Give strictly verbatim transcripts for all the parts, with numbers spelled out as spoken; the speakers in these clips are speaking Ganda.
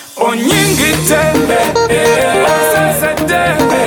onyingite osesete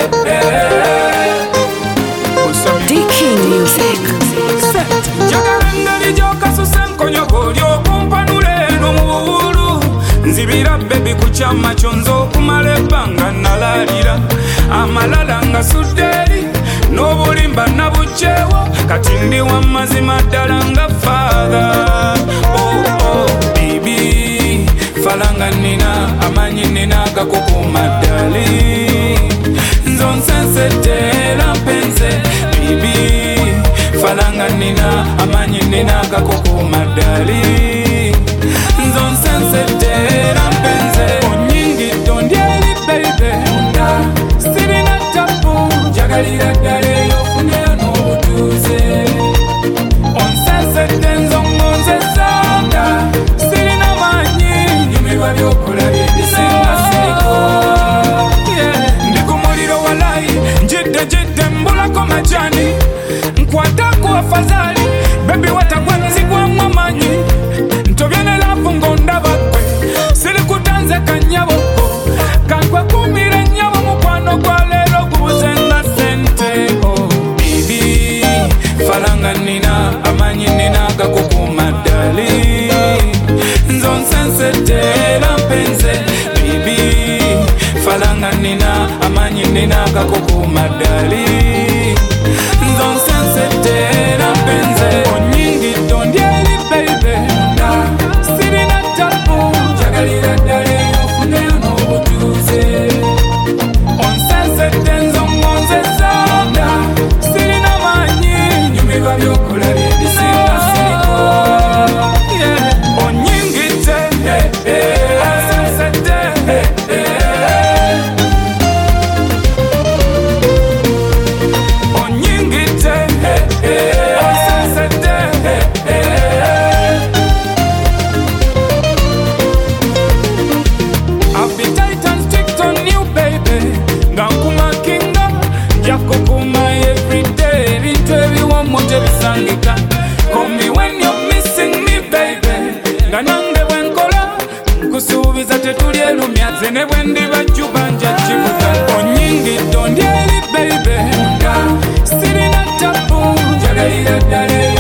D King Music. Jagalengeri gyokasusenko nyogolyo kumpanule no mubuulu nzibira baby kuchama chonzo okumala ebbanga nalalira amalala nga sudderi n'obulimba nabuceewo kati ndi wamazima ddala nga father. Oh oh baby falanga nina amanyi nina agakukuma ddali nzo nsensetera mpenze baby falanga nina amanyi nina agakukuma ddali nzo nsensetera mpenze onyingidde ndyeri baby sirina tapu njagalira ddala eyo ofuneyo n'obutuuze onsensette nzongonzeza sirina manyi nyumirwa byokola byebisinga siriko ndi ku muliro walayi njidde jidde mbulako majani nkwataku afazali bebi watagwanzigwamu amanyi ntobye ne lavu ng'ondaba gwe sirikutanze kanyabo kankwe kumira nnyabo mukwano gwa leero gubuzenga sente. Oh baby falanga nina amanyi nina agakukuma ddali nzo nsensetera mpenze baby falanga nina amanyi nina agakukuma ddali nzo nsensetera mpenze onyingidde ndyeri baby sirina tapu njagalira ddala eyo ofuneyo n'obutuuze onsensette nzongonzeza sirina manyi nyumirwa byokola byebisinga siriko onyingidde onsensette onyingidde onsensette appetite and stick on you baby nga nkumakinga nja kukuma everyday ebintu ebiwomu tebisangika call me when you're missing me baby nga nange bwenkola nkusuubiza tetuli erumyaze ne bwe ndiba juba nja kibuta onyingidde ndyeri baby sirina tapu njagalira ddala